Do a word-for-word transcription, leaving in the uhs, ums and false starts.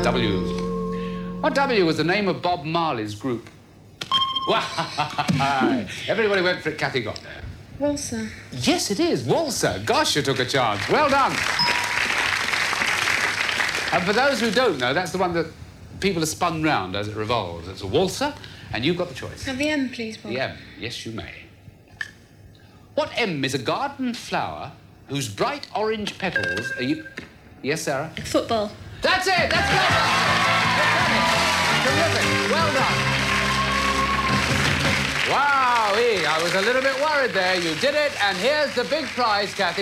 W. What W was the name of Bob Marley's group? Why? Everybody went for it. Kathy got there. Walser. Yes, it is. Walser. Gosh, you took a chance. Well done. And for those who don't know, that's the one that people are spun round as it revolves. It's a waltzer, and you've got the choice. Have the M, please, Bob. The M. Yes, you may. What M is a garden flower whose bright orange petals are you... Yes, Sarah? Football. That's it! That's clever! Terrific! Well done! Wow, I was a little bit worried there. You did it, and here's the big prize, Kathy.